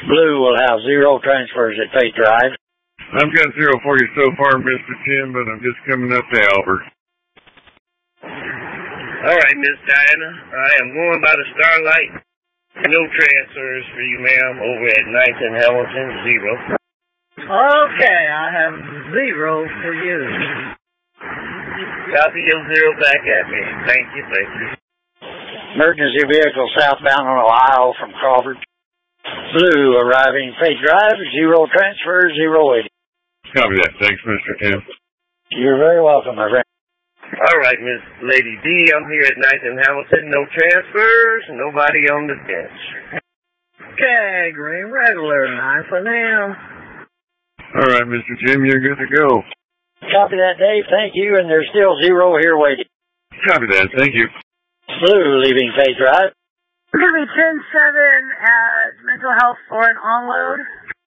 Blue will have 0 transfers at Faith Drive. I've got 0 for you so far, Mr. Tim, but I'm just coming up to Albert. All right, Miss Diana. I am going by the Starlight. No transfers for you, ma'am, over at 9th and Hamilton, 0. Okay, I have 0 for you. Copy your 0 back at me. Thank you. Emergency vehicle southbound on Ohio from Crawford. Blue arriving Faith Drive, 0 transfers, 0 waiting. Copy that. Thanks, Mr. Tim. You're very welcome, my friend. All right, Miss Lady D, I'm here at 9th and Hamilton. No transfers, nobody on the bench. Okay, green regular, 9 for now. All right, Mr. Tim, you're good to go. Copy that, Dave. Thank you. And there's still 0 here waiting. Copy that. Thank you. Blue leaving Faith Drive. Give me 10-7 at Mental Health for an onload.